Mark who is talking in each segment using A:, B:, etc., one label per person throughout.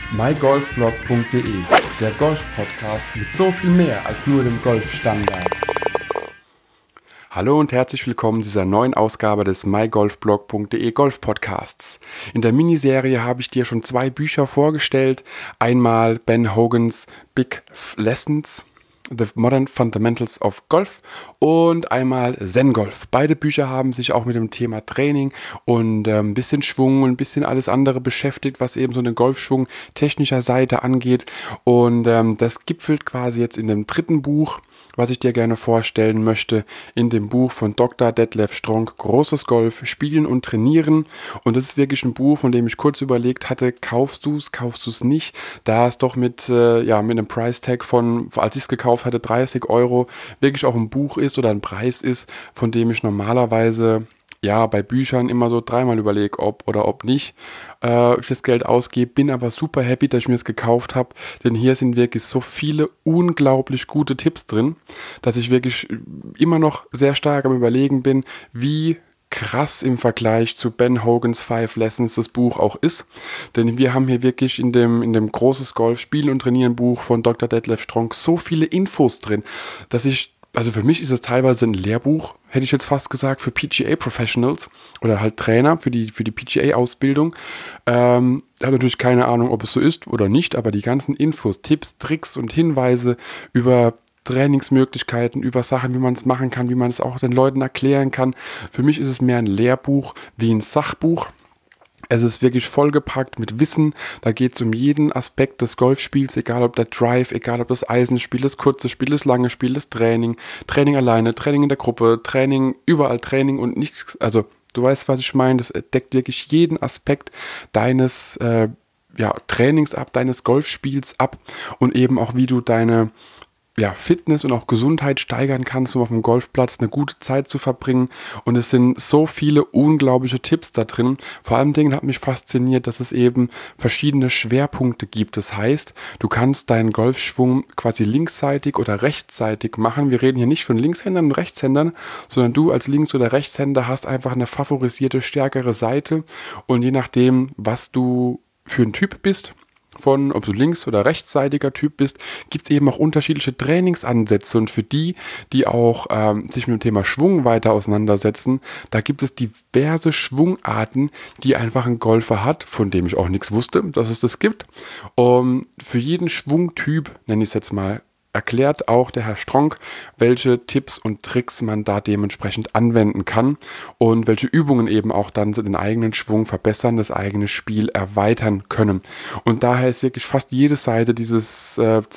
A: mygolfblog.de, der Golf-Podcast mit so viel mehr als nur dem Golfstandard. Hallo und herzlich willkommen zu dieser neuen Ausgabe des mygolfblog.de Golf-Podcasts. In der Miniserie habe ich dir schon 2 Bücher vorgestellt. Einmal Ben Hogans Big Lessons, The Modern Fundamentals of Golf und einmal Zen Golf. Beide Bücher haben sich auch mit dem Thema Training und ein bisschen Schwung und ein bisschen alles andere beschäftigt, was eben so den Golfschwung technischer Seite angeht. Und das gipfelt quasi jetzt in dem 3. Buch, was ich dir gerne vorstellen möchte, in dem Buch von Dr. Detlef Stronk, Großes Golf, Spielen und Trainieren. Und das ist wirklich ein Buch, von dem ich kurz überlegt hatte, kaufst du es nicht, da es doch mit einem Price-Tag von, als ich es gekauft hatte, 30 € wirklich auch ein Buch ist oder ein Preis ist, von dem ich normalerweise bei Büchern immer so 3-mal überlege, ob oder ob nicht ich das Geld ausgebe, bin aber super happy, dass ich mir das gekauft habe, denn hier sind wirklich so viele unglaublich gute Tipps drin, dass ich wirklich immer noch sehr stark am Überlegen bin, wie krass im Vergleich zu Ben Hogans 5 Lessons das Buch auch ist, denn wir haben hier wirklich in dem Großes Golf, Spielen und Trainieren Buch von Dr. Detlef Stronk so viele Infos drin, dass also für mich ist es teilweise ein Lehrbuch, hätte ich jetzt fast gesagt, für PGA Professionals oder halt Trainer für die PGA-Ausbildung. Ich habe natürlich keine Ahnung, ob es so ist oder nicht, aber die ganzen Infos, Tipps, Tricks und Hinweise über Trainingsmöglichkeiten, über Sachen, wie man es machen kann, wie man es auch den Leuten erklären kann. Für mich ist es mehr ein Lehrbuch wie ein Sachbuch. Es ist wirklich vollgepackt mit Wissen, da geht es um jeden Aspekt des Golfspiels, egal ob der Drive, egal ob das Eisenspiel, das kurze Spiel, das lange Spiel, das Training alleine, Training in der Gruppe, Training, überall Training und nichts, also du weißt, was ich meine, das deckt wirklich jeden Aspekt deines Trainings ab, deines Golfspiels ab und eben auch wie du deine Fitness und auch Gesundheit steigern kannst, um auf dem Golfplatz eine gute Zeit zu verbringen. Und es sind so viele unglaubliche Tipps da drin. Vor allem Dingen hat mich fasziniert, dass es eben verschiedene Schwerpunkte gibt. Das heißt, du kannst deinen Golfschwung quasi linksseitig oder rechtsseitig machen. Wir reden hier nicht von Linkshändern und Rechtshändern, sondern du als Links- oder Rechtshänder hast einfach eine favorisierte, stärkere Seite. Und je nachdem, was du für ein Typ bist, ob du links- oder rechtsseitiger Typ bist, gibt es eben auch unterschiedliche Trainingsansätze und für die auch sich mit dem Thema Schwung weiter auseinandersetzen, da gibt es diverse Schwungarten, die einfach ein Golfer hat, von dem ich auch nichts wusste, dass es das gibt. Für jeden Schwungtyp, nenne ich es jetzt mal, erklärt auch der Herr Stronk, welche Tipps und Tricks man da dementsprechend anwenden kann und welche Übungen eben auch dann den eigenen Schwung verbessern, das eigene Spiel erweitern können. Und daher ist wirklich fast jede Seite dieses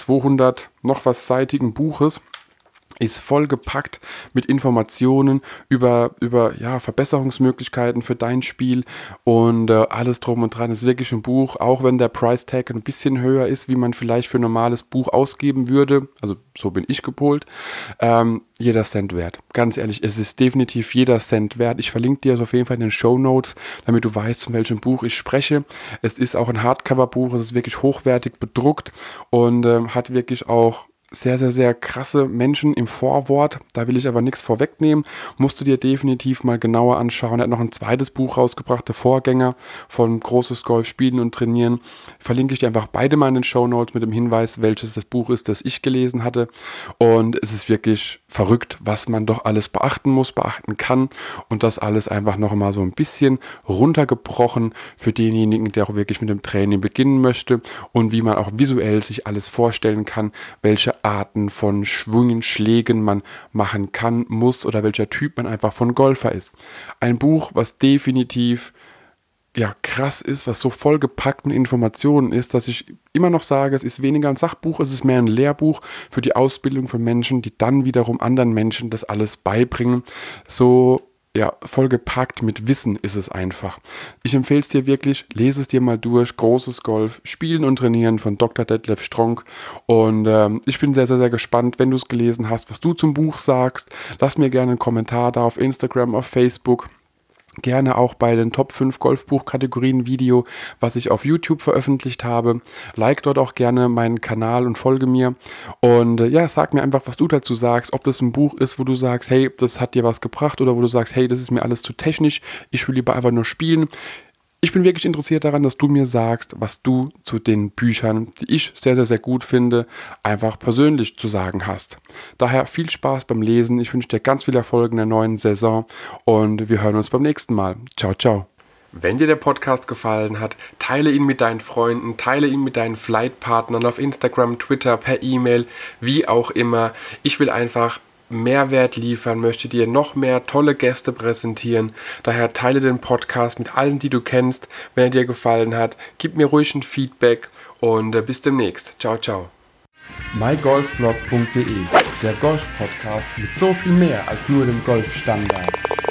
A: 200 noch was seitigen Buches ist vollgepackt mit Informationen über Verbesserungsmöglichkeiten für dein Spiel und alles drum und dran. Ist wirklich ein Buch, auch wenn der Price Tag ein bisschen höher ist, wie man vielleicht für ein normales Buch ausgeben würde. Also so bin ich gepolt. Jeder Cent wert. Ganz ehrlich, es ist definitiv jeder Cent wert. Ich verlinke dir das auf jeden Fall in den Shownotes, damit du weißt, von welchem Buch ich spreche. Es ist auch ein Hardcover-Buch, es ist wirklich hochwertig bedruckt und hat wirklich auch sehr, sehr, sehr krasse Menschen im Vorwort. Da will ich aber nichts vorwegnehmen. Musst du dir definitiv mal genauer anschauen. Er hat noch ein 2. Buch rausgebracht, der Vorgänger von Großes Golf, Spielen und Trainieren. Verlinke ich dir einfach beide mal in den Shownotes mit dem Hinweis, welches das Buch ist, das ich gelesen hatte. Und es ist wirklich verrückt, was man doch alles beachten kann. Und das alles einfach noch mal so ein bisschen runtergebrochen für denjenigen, der auch wirklich mit dem Training beginnen möchte und wie man auch visuell sich alles vorstellen kann, welche Arten von Schwungen, Schlägen man machen kann, muss oder welcher Typ man einfach von Golfer ist. Ein Buch, was definitiv krass ist, was so vollgepackt mit Informationen ist, dass ich immer noch sage, es ist weniger ein Sachbuch, es ist mehr ein Lehrbuch für die Ausbildung von Menschen, die dann wiederum anderen Menschen das alles beibringen. So vollgepackt mit Wissen ist es einfach. Ich empfehle es dir wirklich, lese es dir mal durch. Großes Golf, Spielen und Trainieren von Dr. Detlef Stronk. Und ich bin sehr, sehr, sehr gespannt, wenn du es gelesen hast, was du zum Buch sagst. Lass mir gerne einen Kommentar da auf Instagram, auf Facebook. Gerne auch bei den Top 5 Golfbuch-Kategorien Video, was ich auf YouTube veröffentlicht habe. Like dort auch gerne meinen Kanal und folge mir. Und sag mir einfach, was du dazu sagst. Ob das ein Buch ist, wo du sagst, hey, das hat dir was gebracht. Oder wo du sagst, hey, das ist mir alles zu technisch. Ich will lieber einfach nur spielen. Ich bin wirklich interessiert daran, dass du mir sagst, was du zu den Büchern, die ich sehr, sehr, sehr gut finde, einfach persönlich zu sagen hast. Daher viel Spaß beim Lesen. Ich wünsche dir ganz viel Erfolg in der neuen Saison und wir hören uns beim nächsten Mal. Ciao, ciao. Wenn dir der Podcast gefallen hat, teile ihn mit deinen Freunden, teile ihn mit deinen Flightpartnern auf Instagram, Twitter, per E-Mail, wie auch immer. Ich will einfach Mehrwert liefern, möchte dir noch mehr tolle Gäste präsentieren. Daher teile den Podcast mit allen, die du kennst. Wenn er dir gefallen hat, gib mir ruhig ein Feedback und bis demnächst. Ciao, ciao. mygolfblog.de, der Golf-Podcast mit so viel mehr als nur dem Golfstandard.